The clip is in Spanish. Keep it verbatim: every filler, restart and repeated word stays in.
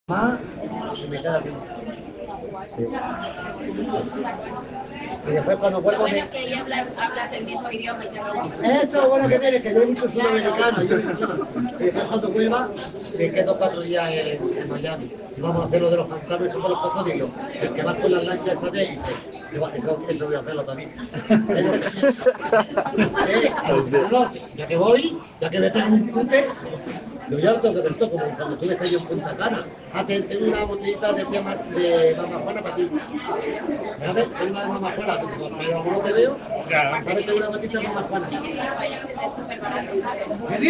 más y me queda bien. Sí. Y después cuando vuelvo... Lo bueno me... que ahí hablas, hablas el mismo idioma y se lo... Eso es lo bueno que tiene, que yo hay mucho sudamericano. Yo, y después cuando vuelva, me quedo cuatro días en, en Miami. Y vamos a hacer lo de los fantasmas, eso con los cocodrilos. El que va con las lanchas esa de élite. Eso, eso voy a hacerlo también. Eh, no, no, ya que voy, ya que me pego un cute, yo ya lo tengo que ver todo, como cuando tú ves yo en Punta Cana. Ah, te- tengo una botellita de, tía Ma- de Mama Juana para ti. ¿Sabes? Tengo una de Mama Juana, que digo, pero no te veo. ¿Sabes? Tengo una botellita de Mama Juana. Y que los vayas a hacer súper barato, ¿sabes?